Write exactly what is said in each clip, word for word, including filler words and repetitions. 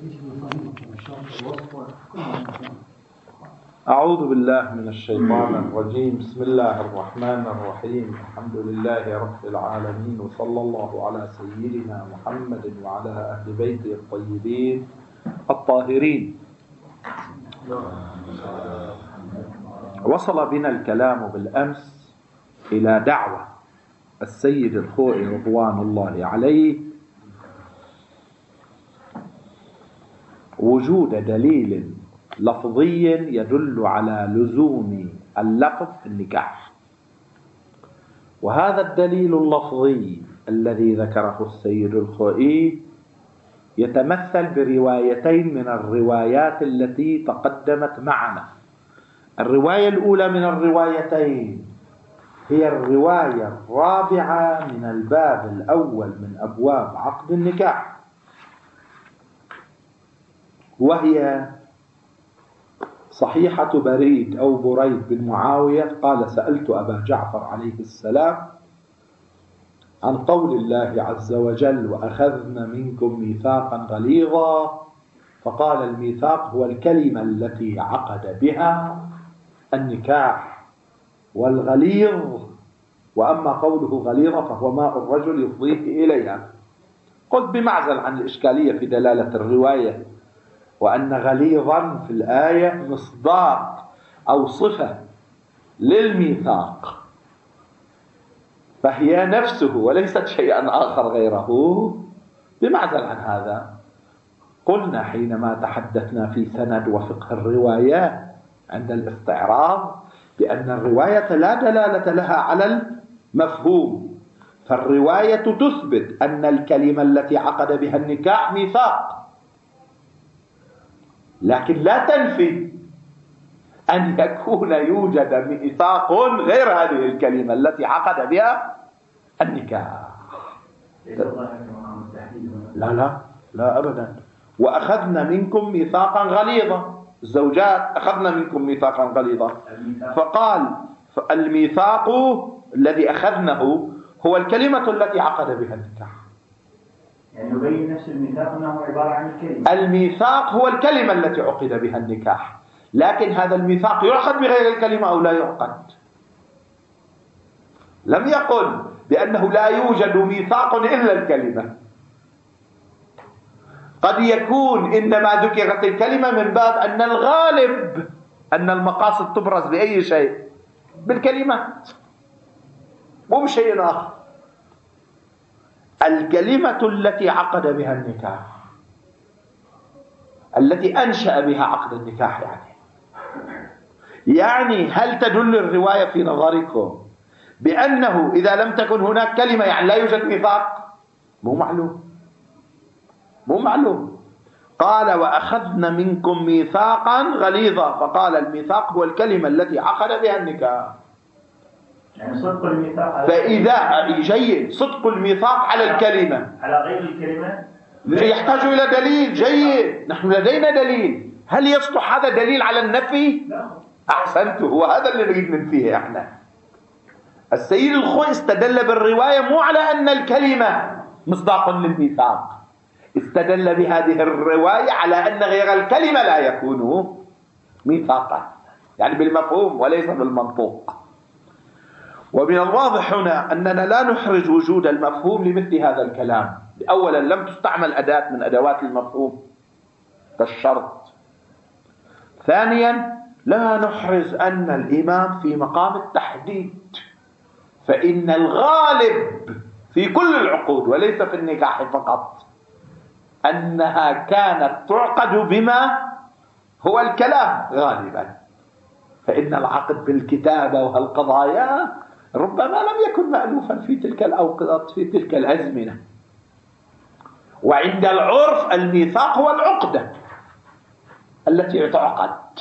أعوذ بالله من الشيطان الرجيم. بسم الله الرحمن الرحيم. الحمد لله رب العالمين، وصلى الله على سيدنا محمد وعلى أهل بيته الطيبين الطاهرين. وصل بنا الكلام بالأمس إلى دعوة السيد الخوئي رضوان الله عليه وجود دليل لفظي يدل على لزوم اللفظ في النكاح، وهذا الدليل اللفظي الذي ذكره السيد الخوئي يتمثل بروايتين من الروايات التي تقدمت معنا. الرواية الأولى من الروايتين هي الرواية الرابعة من الباب الأول من أبواب عقد النكاح، وهي صحيحة بريد أو بريد بن معاوية قال: سألت أبا جعفر عليه السلام عن قول الله عز وجل: وأخذنا منكم ميثاقا غليظا، فقال: الميثاق هو الكلمة التي عقد بها النكاح، والغليظ وأما قوله غليظة فهو ماء الرجل يفضيه إليها. قلت بمعزل عن الإشكالية في دلالة الرواية، وأن غليظا في الآية مصداق أو صفة للميثاق، فهي نفسه وليست شيئا آخر غيره. بمعزل عن هذا قلنا حينما تحدثنا في سند وفقه الروايات عند الاستعراض بأن الرواية لا دلالة لها على المفهوم، فالرواية تثبت أن الكلمة التي عقد بها النكاح ميثاق، لكن لا تنفي أن يكون يوجد ميثاق غير هذه الكلمة التي عقد بها النكاح. لا لا لا أبدا. وأخذنا منكم ميثاقا غليظا، الزوجات أخذنا منكم ميثاقا غليظا، فقال الميثاق الذي أخذنه هو الكلمة التي عقد بها النكاح. يعني يبين نفس الميثاق أنه عبارة عن الكلمة. الميثاق هو الكلمة التي عقد بها النكاح، لكن هذا الميثاق يعقد بغير الكلمة أو لا يعقد. لم يقل بأنه لا يوجد ميثاق إلا الكلمة. قد يكون إنما ذكرت الكلمة من باب أن الغالب أن المقاصد تبرز بأي شيء؟ بالكلمات، مو بشيء آخر. الكلمة التي عقد بها النكاح، التي أنشأ بها عقد النكاح، يعني يعني هل تدل الرواية في نظركم بأنه إذا لم تكن هناك كلمة يعني لا يوجد ميثاق؟ مو معلوم، مو معلوم. قال: وأخذنا منكم ميثاقا غليظا، فقال الميثاق هو الكلمة التي عقد بها النكاح. يعني صدق الميثاق، فإذا جيد صدق الميثاق على الكلمة على غير الكلمة يحتاج إلى دليل. جيد، نحن لدينا دليل. هل يصلح هذا دليل على النفي؟ لا. أحسنت، هو هذا اللي نريد ننفيه احنا. السيد الخوئي استدل بالرواية مو على أن الكلمة مصداق للميثاق، استدل بهذه الرواية على أن غير الكلمة لا يكون ميثاقا، يعني بالمفهوم وليس بالمنطوق. ومن الواضح هنا أننا لا نحرج وجود المفهوم لمثل هذا الكلام. أولا لم تستعمل أداة من أدوات المفهوم كالشرط. ثانيا لا نحرز أن الإمام في مقام التحديد، فإن الغالب في كل العقود وليس في النكاح فقط أنها كانت تعقد بما هو الكلام غالبا، فإن العقد بالكتابة وهالقضايا ربما لم يكن مألوفا في تلك الأوقات في تلك الأزمنة. وعند العرف الميثاق هو العقدة التي تعقد،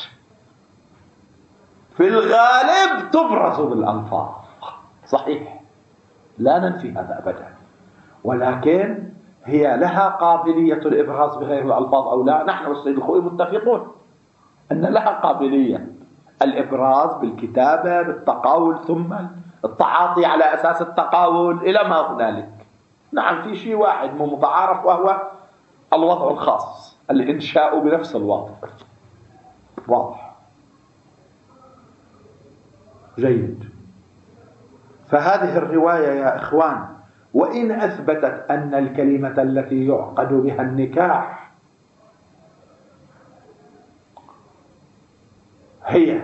في الغالب تبرز بالألفاظ. صحيح، لا ننفي هذا أبدا، ولكن هي لها قابلية الإبراز بغير الألفاظ أو لا. نحن والسيد الخوئي متفقون أن لها قابلية الإبراز بالكتابة بالتقاول، ثم التعاطي على أساس التقاول إلى ما هنالك. نعم، في شيء واحد مو متعارف وهو الوضع الخاص، الإنشاء بنفس الوضع واضح. جيد. فهذه الرواية يا إخوان وإن أثبتت أن الكلمة التي يعقد بها النكاح هي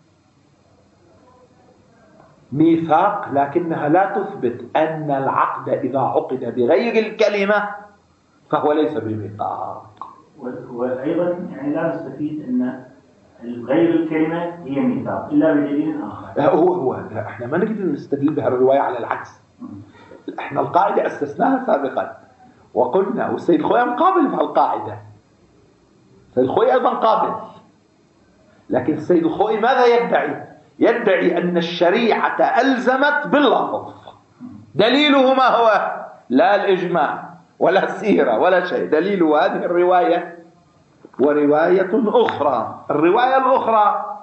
ميثاق، لكنها لا تثبت أن العقد إذا عقد بغير الكلمة فهو ليس بميثاق. وأيضا يعني لا نستفيد أن غير الكلمة هي ميثاق إلا بدليل آخر. هو هو احنا ما نقدر نستدل بها الرواية على العكس. احنا القاعدة أسسناها سابقا وقلنا، والسيد الخوي مقابل في القاعدة، السيد الخوي أيضا قابل، لكن السيد الخوي ماذا يدعي؟ يدعي أن الشريعة ألزمت باللفظ. دليله ما هو؟ لا الإجماع ولا السيرة ولا شيء، دليله هذه الرواية ورواية أخرى. الرواية الأخرى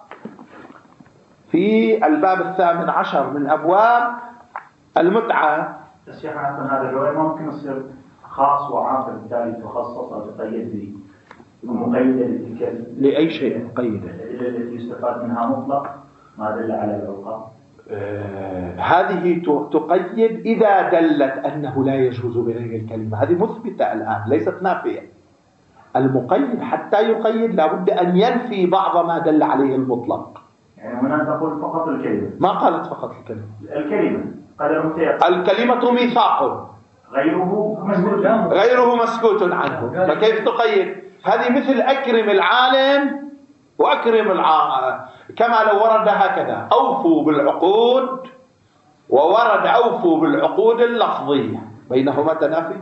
في الباب الثامن عشر من أبواب المتعة. الشيخ عفوا هذه الرواية ممكن تصير خاص وعام بالتالي تخصص أو تقيد به ومقيدة للتلك لأي شيء مقيدة التي يستفاد منها مطلق ما دل على العقاب. آه هذه تقيد إذا دلت أنه لا يجوز بغير الكلمة، هذه مثبتة الآن ليست نافية. المقيد حتى يقيد لابد أن ينفي بعض ما دل عليه المطلق. يعني هنا تقول فقط الكلمة، ما قالت فقط الكلمة. الكلمة قدر الكلمة ميثاق غيره مسكوت غيره مسكوت عنه، فكيف تقيد؟ هذه مثل أكرم العالم وأكرم العالم، كما لو ورد هكذا أوفوا بالعقود وورد أوفوا بالعقود اللفظية، بينهما تنافي.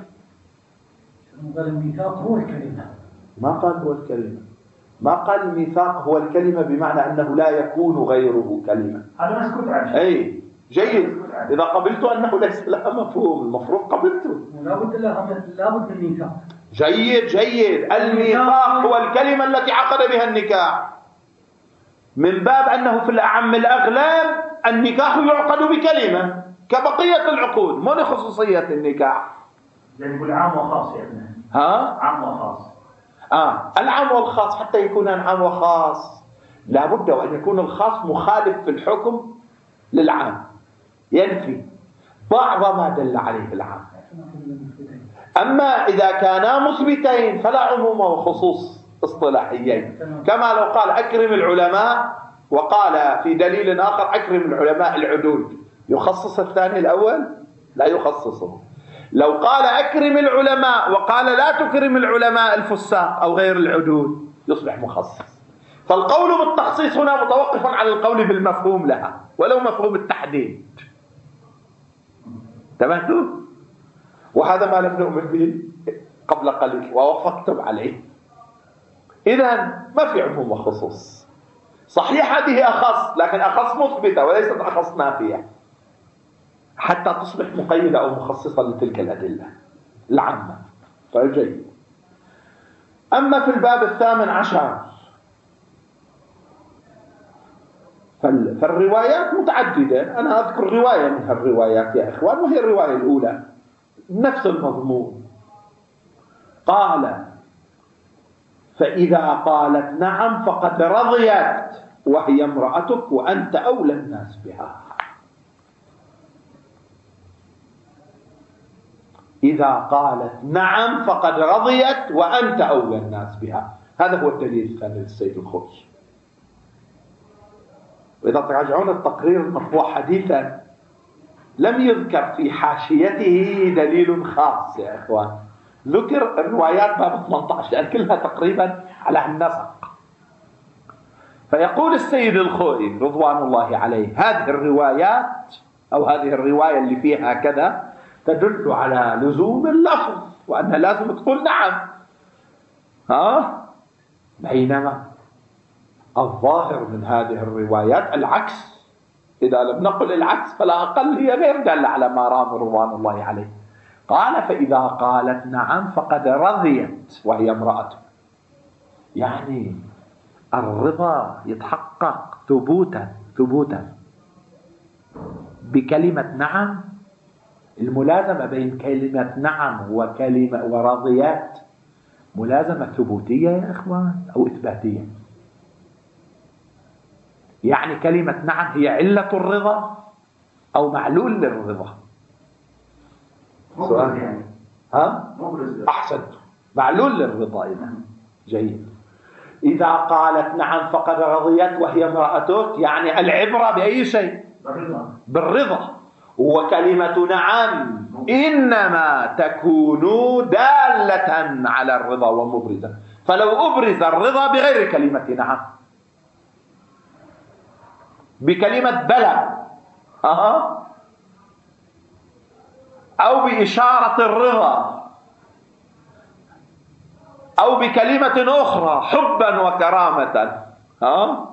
قال الميثاق هو الكلمة، ما قال هو الكلمة، ما قال الميثاق هو الكلمة بمعنى أنه لا يكون غيره كلمة. هذا مسكوت عنه. أي جيد، إذا قبلت أنه ليس لها مفهوم المفروض قبلته. لابد لها لابد من ميثاق. جيد جيد. الميثاق هو الكلمة التي عقد بها النكاح، من باب أنه في الأعم الأغلب النكاح يعقد بكلمة كبقية العقود، مو لخصوصية النكاح. نقول عام وخاص يا ابني. ها؟ عام وخاص. آه العام والخاص، حتى يكون عام وخاص لابد وأن يكون الخاص مخالف في الحكم للعام، ينفي بعض ما دل عليه العام. أما إذا كانا مثبتين فلا عموم وخصوص اصطلاحيين، كما لو قال أكرم العلماء وقال في دليل آخر أكرم العلماء العدول، يخصص الثاني الأول؟ لا يخصصه. لو قال أكرم العلماء وقال لا تكرم العلماء الفساق أو غير العدول يصبح مخصص. فالقول بالتخصيص هنا متوقف على القول بالمفهوم لها ولو مفهوم التحديد. تمام؟ وهذا ما لم نؤمن به قبل قليل ووافقتم عليه. إذن ما في عموم وخصوص. صحيح هذه أخص، لكن أخص مثبتة وليست أخص نافية حتى تصبح مقيدة أو مخصصة لتلك الأدلة العامة. فجيد. أما في الباب الثامن عشر فالروايات متعددة. أنا أذكر رواية من هالروايات يا إخوان، وهي الرواية الأولى نفس المضمون. قال فإذا قالت نعم فقد رضيت وهي امرأتك وأنت أولى الناس بها. إذا قالت نعم فقد رضيت وأنت أولى الناس بها. هذا هو الدليل الثاني للسيد الخوي. وإذا تراجعون التقرير المطبوع حديثا لم يذكر في حاشيته دليل خاص يا إخوان، ذكر الروايات باب ثمانية عشر لأن كلها تقريبا على النسق. فيقول السيد الخوئي رضوان الله عليه هذه الروايات أو هذه الرواية اللي فيها كذا تدل على لزوم اللفظ وأنها لازم تقول نعم. ها؟ بينما الظاهر من هذه الروايات العكس. إذا لم نقل العكس فلا أقل هي غير دالة على ما رام رضوان الله عليه. قال فإذا قالت نعم فقد رضيت وهي امرأة، يعني الرضا يتحقق ثبوتا ثبوتا بكلمة نعم. الملازمة بين كلمة نعم وكلمة ورضيات ملازمة ثبوتية يا إخوان أو إثباتية؟ يعني كلمة نعم هي علة الرضا أو معلول للرضا؟ مبرز يعني. ها؟ مبرز. أحسنت، معلول للرضا. إذا جيد. إذا قالت نعم فقد رضيت وهي امرأتك، يعني العبرة بأي شيء؟ بالرضا. بالرضا. وكلمة نعم إنما تكون دالة على الرضا ومبرزة. فلو أبرز الرضا بغير كلمة نعم، بكلمة بلى أه. أو بإشارة الرضا أو بكلمة أخرى حبا وكرامة أه،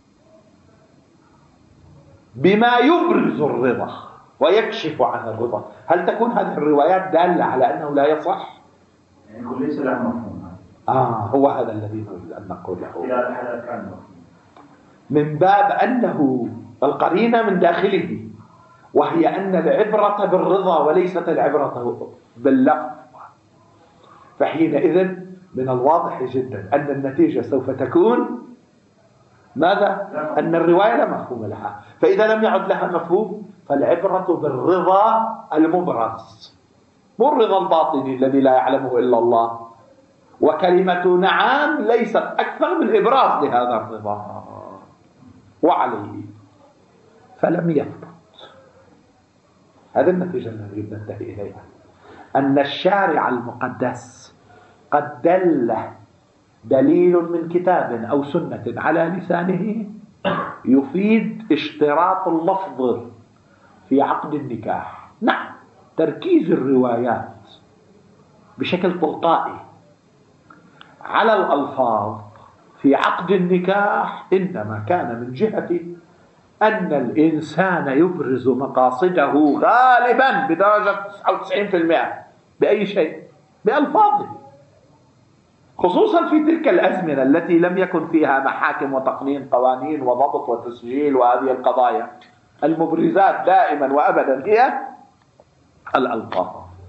بما يبرز الرضا ويكشف عن الرضا، هل تكون هذه الروايات دالة على أنه لا يصح؟ يعني يقول ليس له مفهوم. آه هو هذا الذي نريد أن نقوله. إذا الحدث كان مفهوم من باب أنه القرينة من داخله، وهي أن العبرة بالرضا وليست العبرة باللفظ، فحينئذ من الواضح جدا أن النتيجة سوف تكون ماذا؟ أن الرواية لا مفهوم لها. فإذا لم يعد لها مفهوم فالعبرة بالرضا المبرز، مو الرضا الباطني الذي لا يعلمه إلا الله. وكلمة نعم ليست أكثر من إبراز لهذا الرضا وعليه، فلم يثبت. هذه النتيجة التي نريد ننتهي إليها، أن الشارع المقدس قد دل دليل من كتاب أو سنة على لسانه يفيد اشتراط اللفظ في عقد النكاح. نعم، تركيز الروايات بشكل تلقائي على الألفاظ في عقد النكاح إنما كان من جهة أن الإنسان يبرز مقاصده غالبا بدرجة تسعة وتسعين بالمئة بأي شيء؟ بألفاظه، خصوصا في تلك الأزمنة التي لم يكن فيها محاكم وتقنين قوانين وضبط وتسجيل وهذه القضايا. المبرزات دائما وأبدا هي الألفاظ،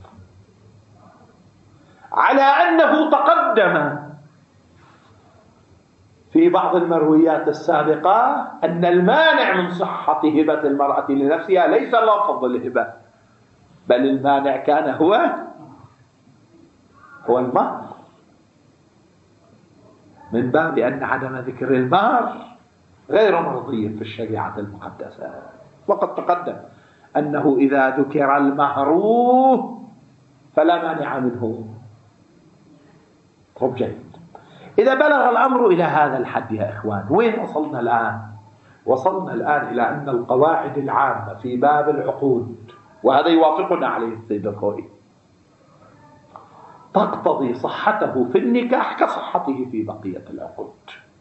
على أنه تقدم في بعض المرويات السابقة أن المانع من صحة هبة المرأة لنفسها ليس لفظ الهبة، بل المانع كان هو هو المهر، من باب أن عدم ذكر المهر غير مرضي في الشريعة المقدسة. وقد تقدم أنه إذا ذكر المهر فلا مانع منه. طب جيد، إذا بلغ الأمر إلى هذا الحد يا إخوان، وين وصلنا الآن؟ وصلنا الآن إلى أن القواعد العامة في باب العقود، وهذا يوافقنا عليه السيد الخوئي، تقتضي صحته في النكاح كصحته في بقية العقود.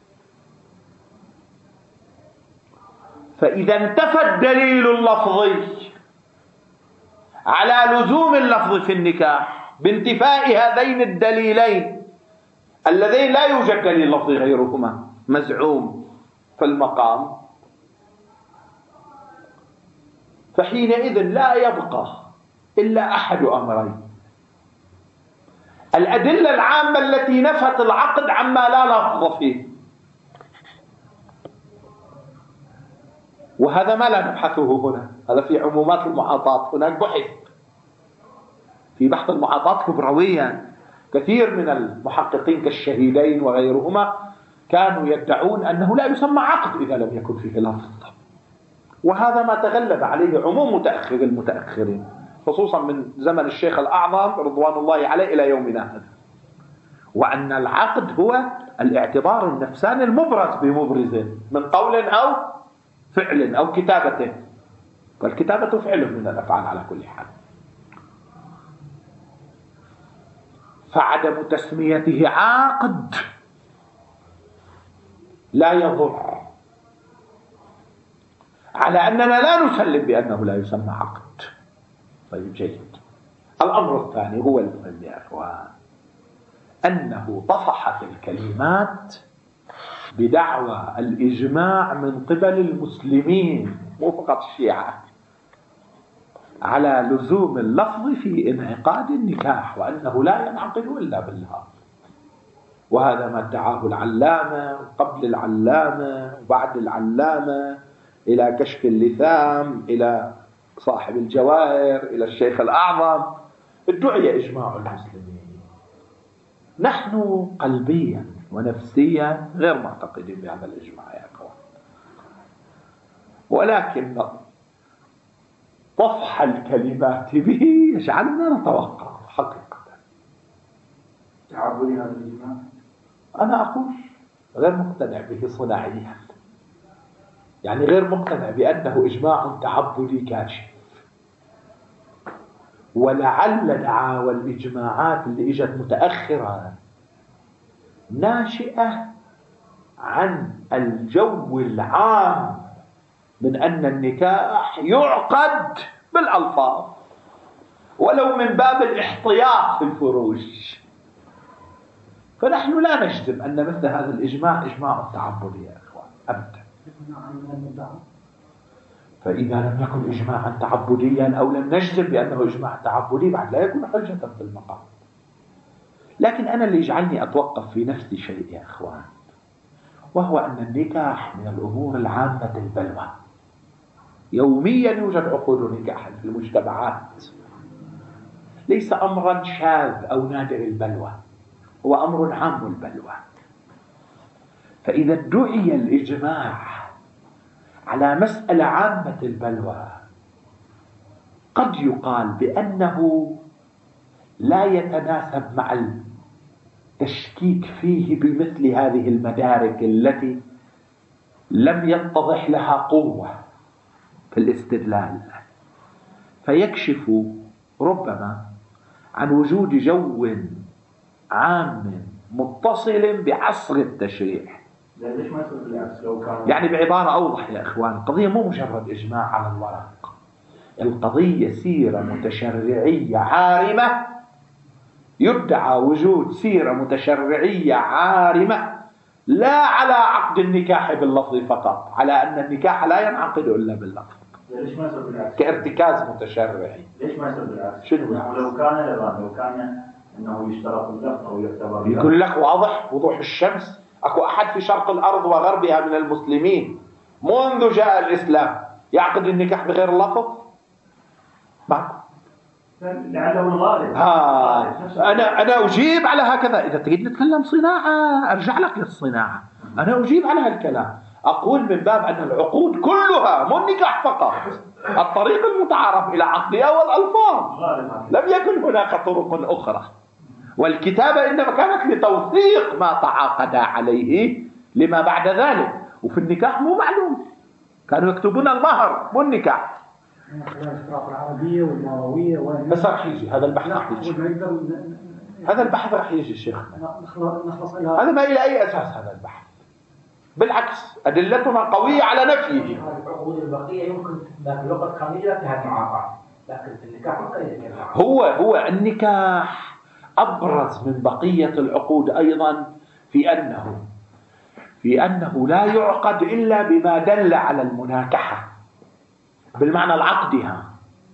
فإذا انتفى الدليل اللفظي على لزوم اللفظ في النكاح بانتفاء هذين الدليلين اللذين لا يوجد دليل لفظي غيرهما مزعوم في المقام، فحينئذ لا يبقى إلا أحد أمرين: الأدلة العامة التي نفت العقد عما لا لفظ فيه، وهذا ما لا نبحثه هنا، هذا في عمومات المحاطات. هناك بحث في بحث المحاطات كبرويا، كثير من المحققين كالشهيدين وغيرهما كانوا يدعون أنه لا يسمى عقد إذا لم يكن فيه لفظ، وهذا ما تغلب عليه عموم متأخر المتأخرين خصوصا من زمن الشيخ الأعظم رضوان الله عليه إلى يومنا هذا، وأن العقد هو الاعتبار النفساني المبرز بمبرز من قول أو فعل أو كتابته، والكتابة فعل من الأفعال على كل حال. فعدم تسميته عقد لا يضر، على أننا لا نسلم بأنه لا يسمى عقد. طيب جيد. الأمر الثاني هو المهم يا أخوان، أنه طفحت الكلمات بدعوى الإجماع من قبل المسلمين مو فقط الشيعة على لزوم اللفظ في انعقاد النكاح، وأنه لا ينعقد إلا باللفظ. وهذا ما ادعاه العلامة قبل العلامة وبعد العلامة، إلى كشف اللثام، إلى صاحب الجواهر، إلى الشيخ الأعظم، ادعي إجماع المسلمين. نحن قلبيا ونفسيا غير معتقدين بهذا الإجماع يا أخوان، ولكن طفح الكلمات به يجعلنا نتوقع حقيقة. تعبدي هذا الإجماع؟ أنا أقول غير مقتنع به صناعيا، يعني غير مقتنع بأنه إجماع تعبدي كاشف. ولعل دعاوى الإجماعات اللي إجت متأخرة ناشئة عن الجو العام من أن النكاح يعقد بالألفاظ ولو من باب الاحتياط في الفروج. فنحن لا نجزم أن مثل هذا الإجماع إجماع تعبدي يا إخوان أبدا. فإذا لم يكن إجماعا تعبديا أو لم نجزم بأنه إجماع تعبدي بعد لا يكون حجة في المقام. لكن أنا اللي يجعلني أتوقف في نفسي شيء يا إخوان، وهو أن النكاح من الأمور العامة البلوى. يوميا يوجد عقود نكاح في المجتمعات، ليس أمرا شاذ أو نادر البلوى، هو أمر عام البلوى. فإذا ادعي الإجماع على مسألة عامة البلوى قد يقال بأنه لا يتناسب مع التشكيك فيه بمثل هذه المدارك التي لم يتضح لها قوة في الاستدلال، فيكشف ربما عن وجود جو عام متصل بعصر التشريع. ليش ما يصير بالعكس؟ لو كان يعني بعبارة أوضح يا إخوان، القضية مو مجرد إجماع على الورق، القضية سيرة متشرعية عارمة، يدعى وجود سيرة متشرعية عارمة لا على عقد النكاح باللفظ فقط، على أن النكاح لا ينعقد إلا باللفظ. ليش ما يصير بالعكس؟ كارتكاز متشرعي. ليش ما يصير بالعكس؟ شنو يعني لو كان لو كان أنه يشترط اللفظ أو يعتبر، يقول لك واضح وضوح الشمس، أكو أحد في شرق الأرض وغربها من المسلمين منذ جاء الإسلام يعقد النكاح بغير اللفظ؟ معكم لعله الغالب. ها أنا أنا أجيب على هكذا. إذا تريد نتكلم صناعة أرجع لك للصناعة، أنا أجيب على هالكلام، أقول من باب أن العقود كلها مو النكاح فقط، الطريق المتعارف إلى عقدها والألفاظ، لم يكن هناك طرق أخرى، والكتابة إنما كانت لتوثيق ما تعاقدا عليه لما بعد ذلك. وفي النكاح مو معلوم، كانوا يكتبون المهر مو النكاح. العربية والمروية بس راح يجي هذا البحث، راح يجي هذا البحث راح يجي الشيخ. هذا ما إلى أي أساس هذا البحث؟ بالعكس أدلتنا قوية على نفيه. العقود البقية يمكن باللغة كاملة فيها معاقات، لكن في النكاح ما هو هو النكاح أبرز من بقية العقود أيضا في أنه في أنه لا يعقد إلا بما دل على المناكحة بالمعنى العقدها،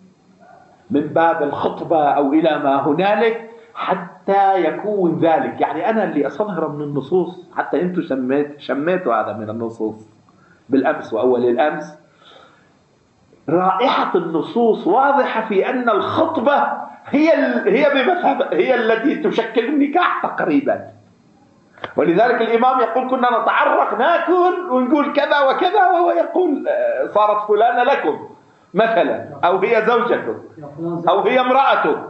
من باب الخطبة أو إلى ما هنالك حتى يكون ذلك. يعني أنا اللي أستظهر من النصوص، حتى أنتم شميت شميتوا هذا من النصوص بالأمس وأول الأمس، رائحة النصوص واضحة في أن الخطبة هي هي بمثابة هي التي تشكل النكاح تقريبا. ولذلك الإمام يقول كنا نتعرق ناكل ونقول كذا وكذا، وهو يقول صارت فلانة لكم مثلا، أو هي زوجتك أو هي امرأتك.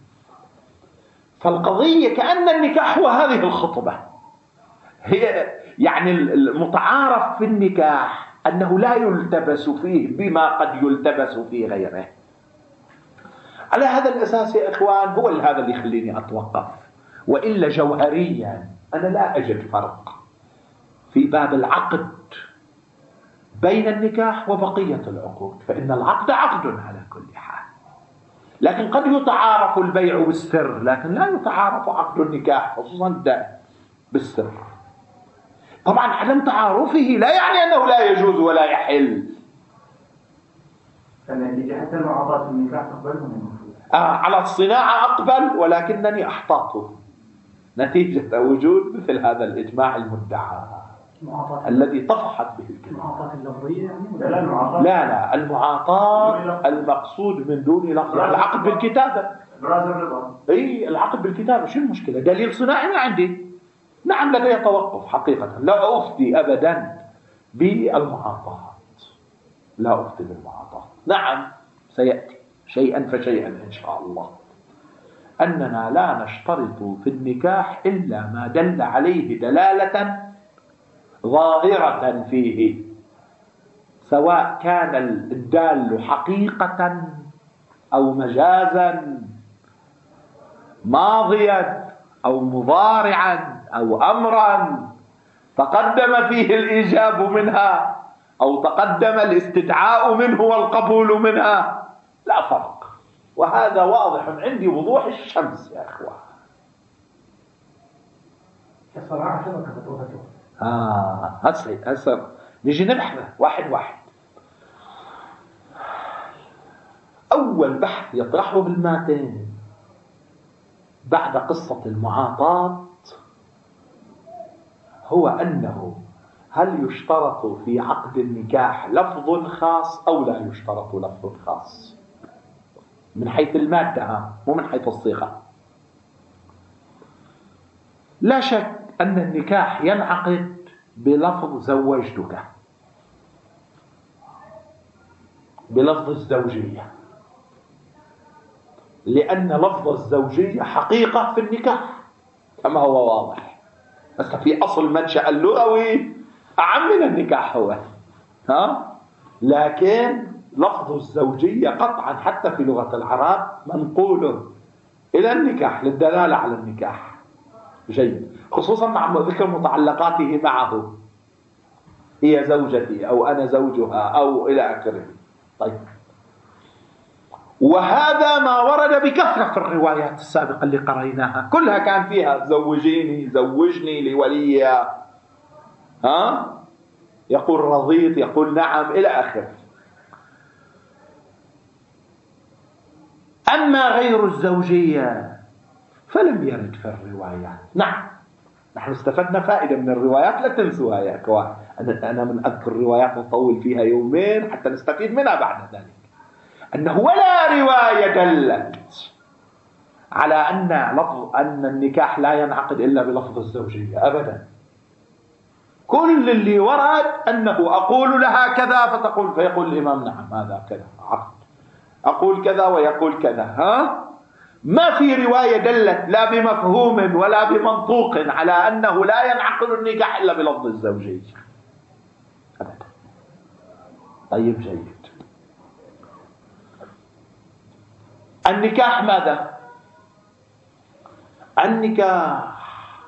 فالقضية كأن النكاح هو هذه الخطبة، هي يعني المتعارف في النكاح أنه لا يلتبس فيه بما قد يلتبس في غيره. على هذا الأساس يا إخوان هو هذا اللي يخليني أتوقف، وإلا جوهريا أنا لا أجد فرق في باب العقد بين النكاح وبقية العقود، فإن العقد عقد على كل حال، لكن قد يتعارف البيع بالسر، لكن لا يتعارف عقد النكاح خصوصا بالسر. طبعا عدم تعارفه لا يعني أنه لا يجوز ولا يحل. فالنتيجة حتى المعاطات النكاح تقبلهم المفروض. آه على الصناعة أقبل، ولكنني أحتاطه نتيجة وجود مثل هذا الإجماع المدعى الذي طفحت به الكلمة. المعاطاة اللفظية يعني؟ لا لا لا لا المعاطاة المقصود من دون لفظ العقد بالكتابة. براز الرضا. اي العقد بالكتابة شو المشكلة؟ دليل صناعي ما عندي. نعم لدي توقف حقيقة، لا أفتي أبدا بالمعاطاة، لا أفتي بالمعاطاة. نعم سيأتي شيئا فشيئا إن شاء الله. أننا لا نشترط في النكاح إلا ما دل عليه دلالة ظاهرة فيه، سواء كان الدال حقيقة أو مجازا، ماضيا أو مضارعا أو أمرا تقدم فيه الإيجاب منها أو تقدم الاستدعاء منه والقبول منها، لا فرق. وهذا واضح عندي وضوح الشمس يا إخوان. الصراحة شو كتبته؟ آه هسه هسه نجي نبحث واحد واحد. أول بحث يطرحه بالماتن بعد قصة المعاطاة هو أنه هل يشترط في عقد النكاح لفظ خاص أو لا يشترط لفظ خاص، من حيث المادة مو من حيث الصيغة. لا شك أن النكاح ينعقد بلفظ زوجتك، بلفظ الزوجية، لأن لفظ الزوجية حقيقة في النكاح كما هو واضح. بس في أصل منشأ اللغوي أعم من النكاح هو ها، لكن لفظ الزوجية قطعا حتى في لغة العرب منقول إلى النكاح للدلالة على النكاح. جيد، خصوصا مع ذكر متعلقاته معه، هي زوجتي أو أنا زوجها أو إلى آخره. طيب، وهذا ما ورد بكثرة في الروايات السابقة اللي قرأناها، كلها كان فيها زوجيني، زوجني لوليها، ها، يقول رضيت، يقول نعم إلى آخره. أما غير الزوجية فلم يرد في الروايات. نعم نحن استفدنا فائدة من الروايات، لا تنسوها يا أخوان. أنا من أذكر الروايات نطول فيها يومين حتى نستفيد منها بعد ذلك. أنه ولا رواية دلت على أن لفظ أن النكاح لا ينعقد إلا بلفظ الزوجية أبدا. كل اللي ورد أنه أقول لها كذا فتقول، فيقول الإمام نعم هذا كذا عقد، أقول كذا ويقول كذا. ها، ما في رواية دلت لا بمفهوم ولا بمنطوق على أنه لا ينعقد النكاح إلا بلفظ الزوجية أبدا. طيب جيد. النكاح ماذا؟ النكاح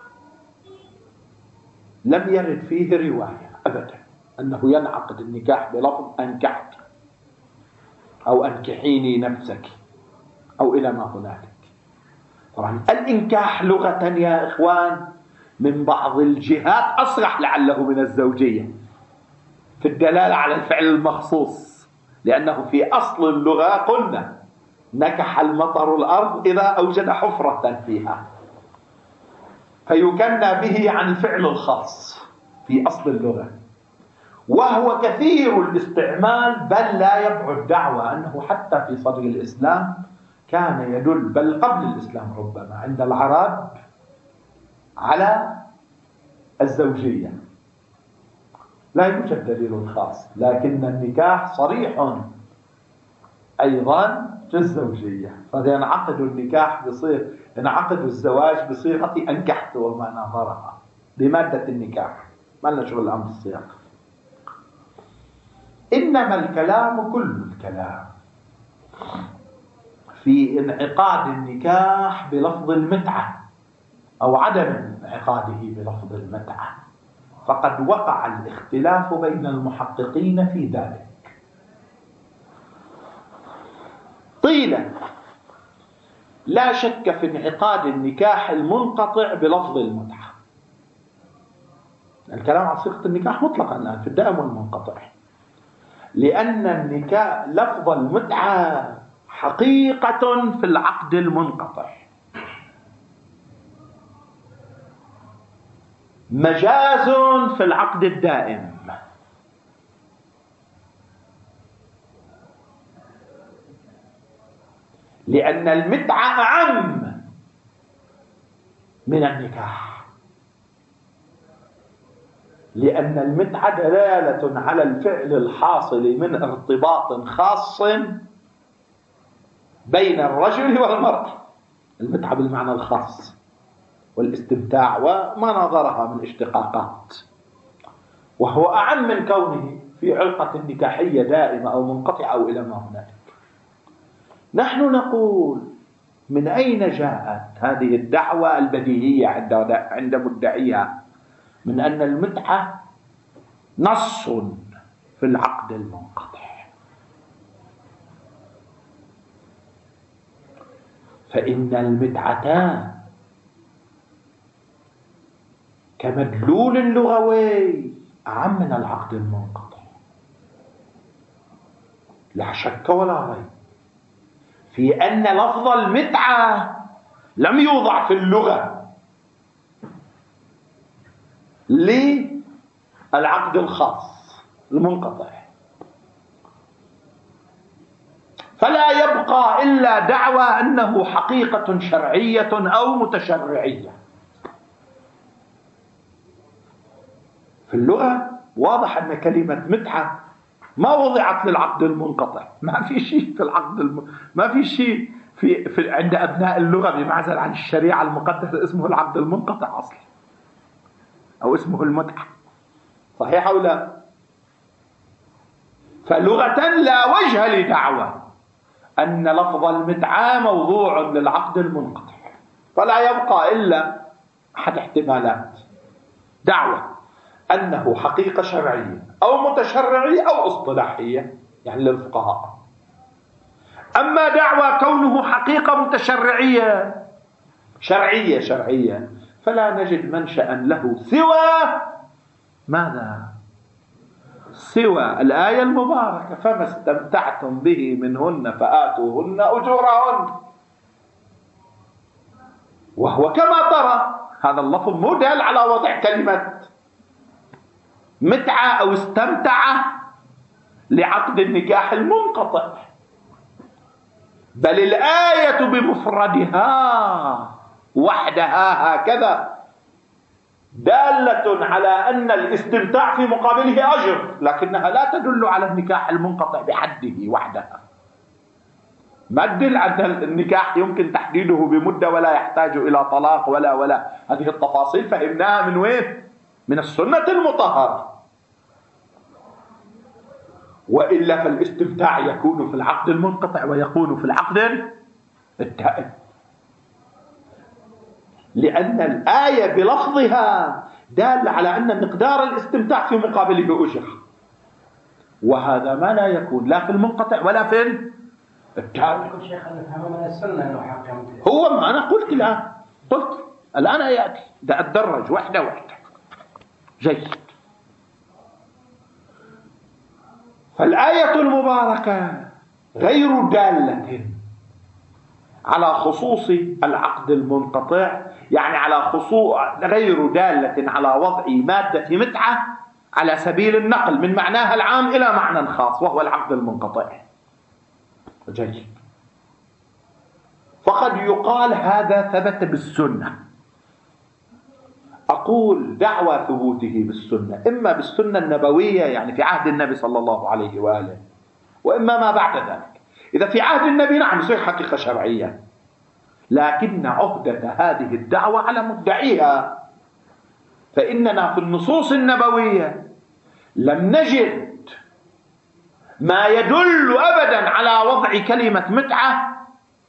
لم يرد فيه رواية أبدا أنه ينعقد النكاح بلفظ أنكحت أو أنكحيني نفسك أو إلى ما هنالك. طبعا الإنكاح لغة يا إخوان من بعض الجهات أصرح لعله من الزوجية في الدلالة على الفعل المخصوص، لأنه في أصل اللغة قلنا نكح المطر الأرض إذا أوجد حفرة فيها، فيكنى به عن الفعل الخاص في أصل اللغة، وهو كثير الاستعمال، بل لا يبعد دعوى أنه حتى في صدر الإسلام كان يدل، بل قبل الإسلام ربما عند العرب، على الزوجية. لا يوجد دليل خاص، لكن النكاح صريح أيضا في الزوجية. فينعقد النكاح بصيغة، ينعقد الزواج بصيغة أنكحت وما ناظرها بمادة النكاح، ما لنا شغل الآن بالسياق. إنما الكلام كل الكلام في انعقاد النكاح بلفظ المتعة أو عدم انعقاده بلفظ المتعة، فقد وقع الاختلاف بين المحققين في ذلك. قيل لا شك في انعقاد النكاح المنقطع بلفظ المتعة. الكلام عن صيغة النكاح مطلقا الآن في الدائم والمنقطع، لأن النكاح لفظ المتعة حقيقة في العقد المنقطع. مجاز في العقد الدائم، لأن المتعة أعم من النكاح، لأن المتعة دلالة على الفعل الحاصل من ارتباط خاص بين الرجل والمرأة، المتعة بالمعنى الخاص والاستمتاع وما نظرها من اشتقاقات، وهو أعم من كونه في علاقة نكاحية دائمة أو منقطعة أو إلى ما هنالك. نحن نقول من أين جاءت هذه الدعوة البديهية عند عند مدعيها من أن المتعة نص في العقد المنقطع؟ فإن المتعتان كمدلول لغوي أعم من العقد المنقطع، لا شك ولا ريب في أن لفظ المتعة لم يوضع في اللغة للعقد الخاص المنقطع، فلا يبقى إلا دعوى أنه حقيقة شرعية أو متشرعية. في اللغة واضح أن كلمة متعة ما وضعت للعقد المنقطع، ما في شيء في العقد الم... ما في شيء في... في عند أبناء اللغة بمعزل عن الشريعة المقدسة اسمه العقد المنقطع أصلا أو اسمه المتعة، صحيح أو لا؟ فلغة لا وجه لدعوة أن لفظ المتعة موضوع للعقد المنقطع، فلا يبقى إلا أحد احتمالات: دعوة أنه حقيقة شرعية أو متشرعية أو اصطلاحية يعني للفقهاء. أما دعوة كونه حقيقة متشرعية شرعية شرعية فلا نجد منشأ له سوى ماذا؟ سوى الآية المباركة: فما استمتعتم به منهن فآتوهن أجورهن. وهو كما ترى هذا اللفظ مو دال على وضع كلمة متعة أو استمتع لعقد النكاح المنقطع، بل الآية بمفردها وحدها هكذا دالة على أن الاستمتاع في مقابله أجر، لكنها لا تدل على النكاح المنقطع بحده وحدها. ما تدل على النكاح يمكن تحديده بمدة ولا يحتاج إلى طلاق ولا ولا هذه التفاصيل فهمناها من وين؟ من السنة المطهرة. وإلا فالاستمتاع يكون في العقد المنقطع ويكون في العقد الدائم، لأن الآية بلفظها دال على أن مقدار الاستمتاع في مقابله أجر، وهذا ما لا يكون لا في المنقطع ولا في الدائم. كل شيء خلينا نفهمه من السنة أنه حق. هو ما أنا قلت الآن قلت الآن يأتي ده أتدرج واحدة واحدة. جيد. فالآية المباركة غير دالة على خصوص العقد المنقطع، يعني على خصوص غير دالة على وضع مادة متعة على سبيل النقل من معناها العام إلى معنى خاص وهو العقد المنقطع. جيد. فقد يقال هذا ثبت بالسنة. أقول دعوى ثبوته بالسنة إما بالسنة النبوية يعني في عهد النبي صلى الله عليه وآله، وإما ما بعد ذلك. إذا في عهد النبي نعم يصير حقيقة شرعية، لكن عهدة هذه الدعوة على مدعيها، فإننا في النصوص النبوية لم نجد ما يدل أبدا على وضع كلمة متعة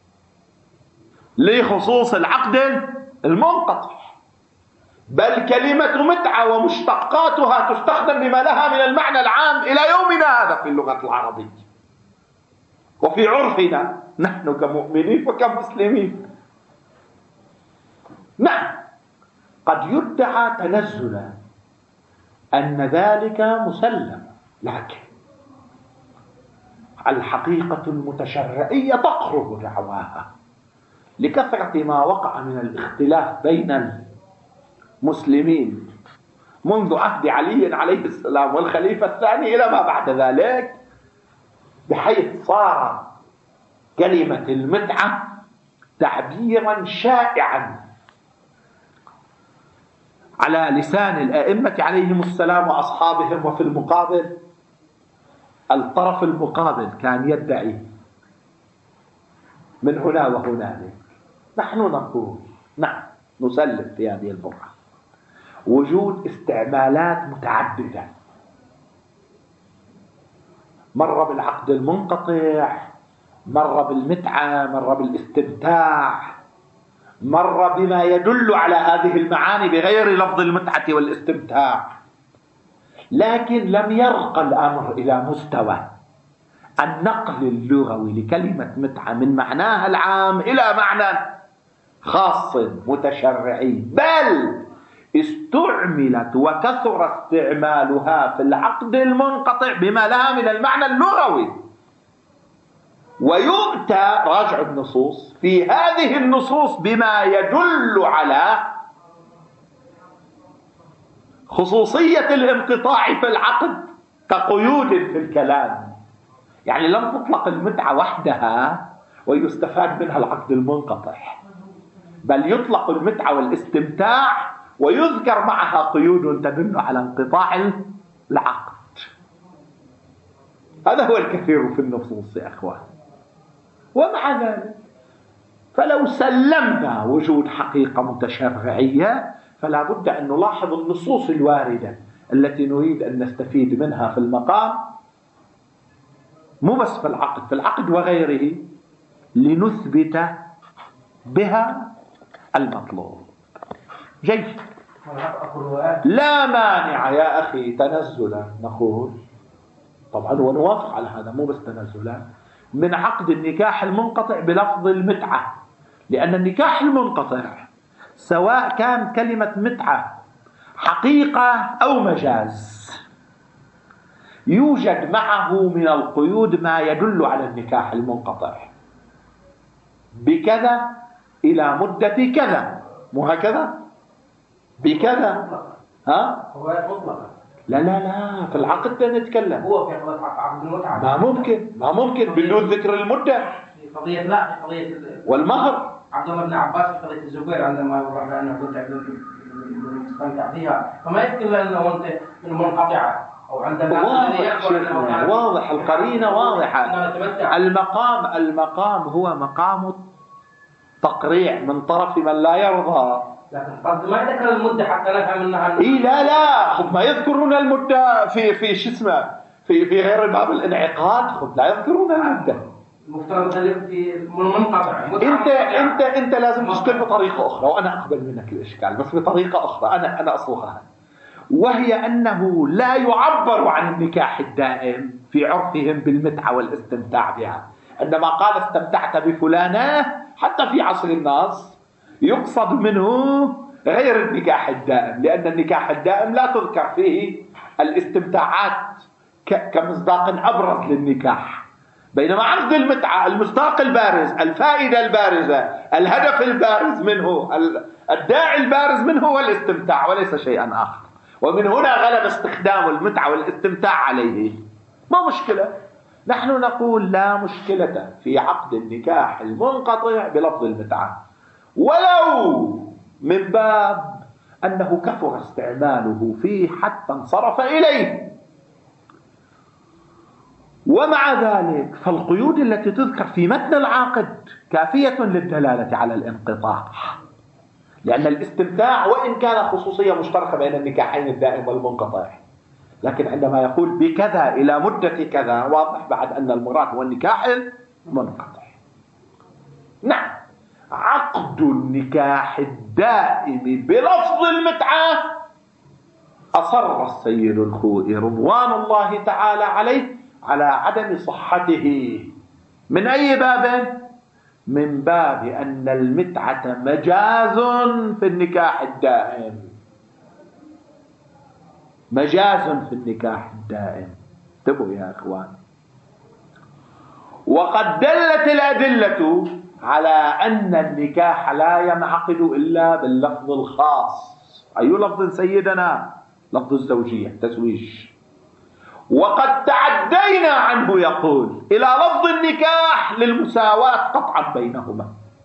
لخصوص العقد المنقطع، بل كلمة متعة ومشتقاتها تستخدم بما لها من المعنى العام إلى يومنا هذا في اللغة العربية وفي عرفنا نحن كمؤمنين وكمسلمين. نعم قد يدعى تنزلا أن ذلك مسلم، لكن الحقيقة المتشرعية تقرب دعواها لكثرة ما وقع من الاختلاف بين المسلمين منذ عهد علي عليه السلام والخليفة الثاني إلى ما بعد ذلك، بحيث صار كلمة المتعة تعبيرا شائعا على لسان الأئمة عليهم السلام وأصحابهم. وفي المقابل الطرف المقابل كان يدعي من هنا وهنالك. نحن نقول نعم نسلم في هذه البرهة وجود استعمالات متعددة، مرة بالعقد المنقطع، مرة بالمتعة، مرة بالاستمتاع، مرة بما يدل على هذه المعاني بغير لفظ المتعة والاستمتاع. لكن لم يرقى الأمر إلى مستوى النقل اللغوي لكلمة متعة من معناها العام إلى معنى خاص متشرعي، بل استعملت وكثر استعمالها في العقد المنقطع بما لها من المعنى اللغوي. ويؤتى راجع النصوص في هذه النصوص بما يدل على خصوصية الانقطاع في العقد كقيود في الكلام. يعني لم تطلق المتعة وحدها ويستفاد منها العقد المنقطع، بل يطلق المتعة والاستمتاع ويذكر معها قيود تدل على انقطاع العقد. هذا هو الكثير في النصوص يا أخوان. ومع ذلك فلو سلمنا وجود حقيقة متشرعية فلا بد أن نلاحظ النصوص الواردة التي نريد أن نستفيد منها في المقام، مو بس في العقد، في العقد وغيره، لنثبت بها المطلوب. جيد، لا مانع يا أخي تنزلا نقول طبعا ونوافق على هذا، مو بس تنزلا، من عقد النكاح المنقطع بلفظ المتعة، لأن النكاح المنقطع سواء كان كلمة متعة حقيقة أو مجاز يوجد معه من القيود ما يدل على النكاح المنقطع بكذا إلى مدة كذا، مو هكذا؟ بكذا. ها؟ هو مطلقة. لا لا لا، في العقد نتكلم. هو في عقد المتعة ما ممكن ما ممكن بدون ذكر المدة. في قضية لا في قضية والمهر. عبد الله بن عباس في قضية الزبير عندما يوضح بأنه كنت تستمتع فيها، فما يذكر لأنه أنت من منقطعة أو عندما واضح, واضح القرينة واضحة. المقام المقام هو مقام تقريع من طرف من لا يرضى. لكن قد ما ذكر المدة حتى نفهم انها اي لا لا، خذ ما يذكرون المدة في في شو اسمه في في غير باب الانعقاد، خذ لا يذكرون المدة. المفترض في منقطع. انت انت انت لازم تشتغل بطريقة أخرى، وانا اقبل منك الاشكال بس بطريقة أخرى انا انا اصوغها، وهي انه لا يعبر عن النكاح الدائم في عرفهم بالمتعة والاستمتاع بها. عندما قال استمتعت بفلانة حتى في عصر الناس يقصد منه غير النكاح الدائم، لأن النكاح الدائم لا تذكر فيه الاستمتاعات كمصداق أبرز للنكاح، بينما عقد المتعة المصداق البارز، الفائدة البارزة، الهدف البارز منه، الداعي البارز منه هو الاستمتاع وليس شيئا آخر. ومن هنا غلب استخدام المتعة والاستمتاع عليه. ما مشكلة، نحن نقول لا مشكلة في عقد النكاح المنقطع بلفظ المتعة، ولو من باب أنه كثر استعماله فيه حتى انصرف إليه. ومع ذلك فالقيود التي تذكر في متن العقد كافية للدلالة على الانقطاع، لأن الاستمتاع وإن كان خصوصية مشتركة بين النكاحين الدائم والمنقطع، لكن عندما يقول بكذا إلى مدة كذا واضح بعد أن المراد هو النكاح المنقطع. نعم، عقد النكاح الدائم بلفظ المتعة أصر السيد الخوئي رضوان الله تعالى عليه على عدم صحته. من أي باب؟ من باب أن المتعة مجاز في النكاح الدائم، مجاز في النكاح الدائم. انتبهوا يا أخوان. وقد دلت الأدلة على أن النكاح لا ينعقد إلا باللفظ الخاص. أي لفظ سيدنا؟ لفظ الزوجية تزويج. وقد تعدينا عنه يقول إلى لفظ النكاح للمساواة قطعا بينهما.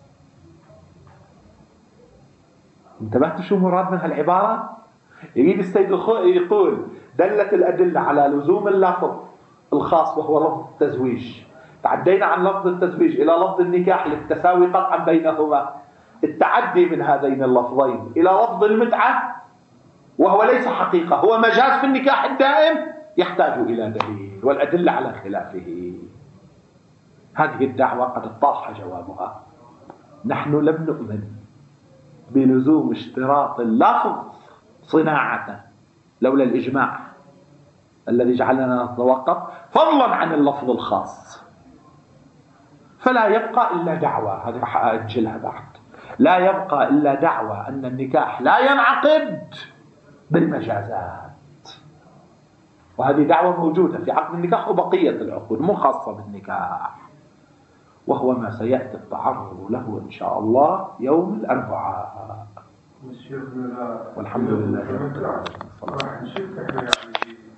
انتبهت شو مراد من هالعبارة؟ يريد السيد الخوئي يقول دلت الأدلة على لزوم اللفظ الخاص وهو لفظ التزويج، تعدينا عن لفظ التزويج إلى لفظ النكاح للتساوي قطعا بينهما. التعدي من هذين اللفظين إلى لفظ المتعة وهو ليس حقيقة، هو مجاز في النكاح الدائم، يحتاج إلى دليل والأدلة على خلافه. هذه الدعوة قد طاح جوابها. نحن لم نؤمن بلزوم اشتراط اللفظ صناعة لولا الإجماع الذي جعلنا نتوقف، فضلا عن اللفظ الخاص. فلا يبقى إلا دعوة، هذه راح أأجلها بعد، لا يبقى إلا دعوة أن النكاح لا ينعقد بالمجازات، وهذه دعوة موجودة في عقد النكاح وبقية العقود مو خاصة بالنكاح، وهو ما سيأتي التعرض له إن شاء الله يوم الأربعاء. والحمد لله رب العالمين.